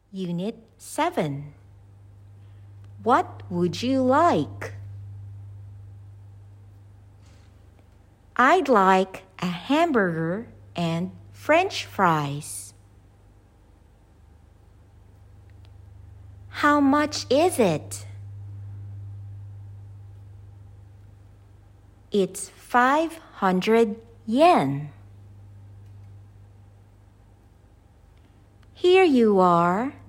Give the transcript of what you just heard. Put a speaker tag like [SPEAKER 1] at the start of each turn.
[SPEAKER 1] Unit 7. What would you like? I'd like a hamburger and French fries. How much is it? It's 500 yen. Here you are.